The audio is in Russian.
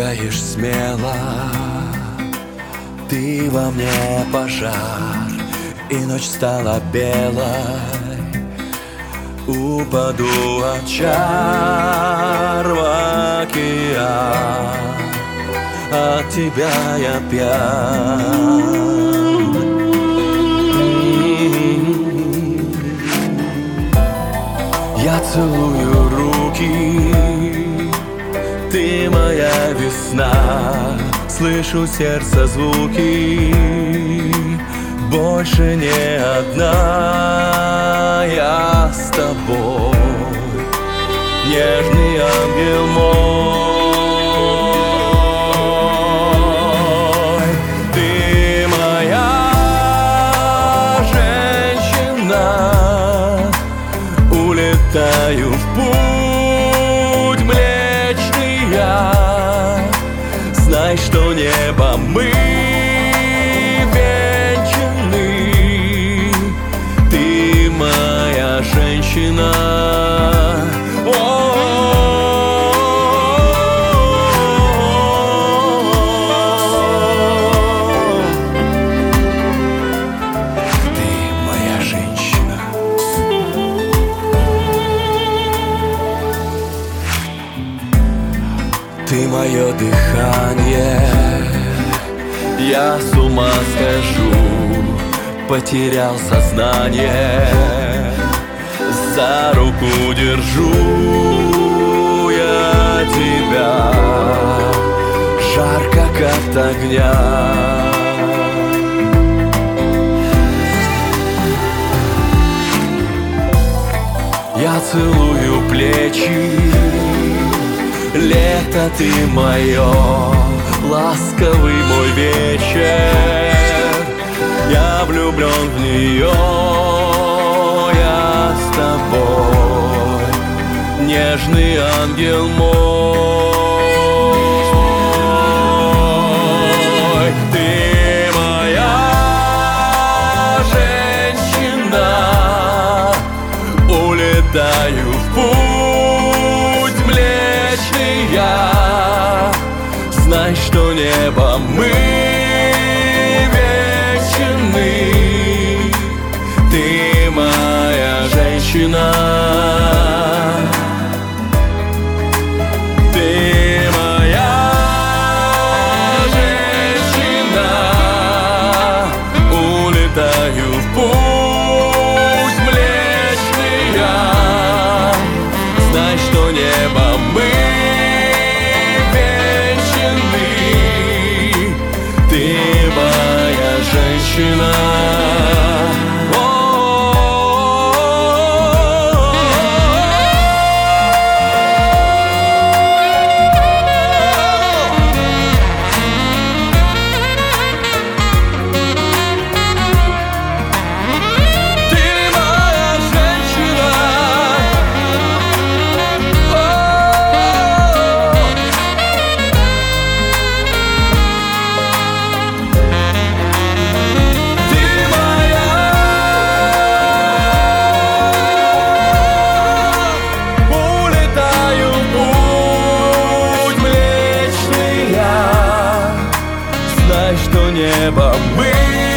прыгаешь смело, ты во мне пожар, и ночь стала белой. Упаду от чар в океан, от тебя я пьян. Я целую руки, ты моя весна, слышу сердце звуки, больше не одна я с тобой, нежный ангел мой. Ты моя женщина, улетаю в путь млечный я, знай, что небо мы венчаны, ты моя женщина. Ты моя женщина. Ты мое дыхание, я с ума схожу, потерял сознание, за руку держу я тебя, жар как от огня. Я целую плечи, лето ты мое, ласковый мой вечер, я влюблен в нее, я с тобой, нежный ангел мой. Ты моя женщина, улетаю в путь млечный я, знай, что небо мы вечны, ты моя женщина. Ты моя женщина, улетаю в путь млечный я, знай, что небо мы венчаны, ты моя женщина. Знай, что небо мы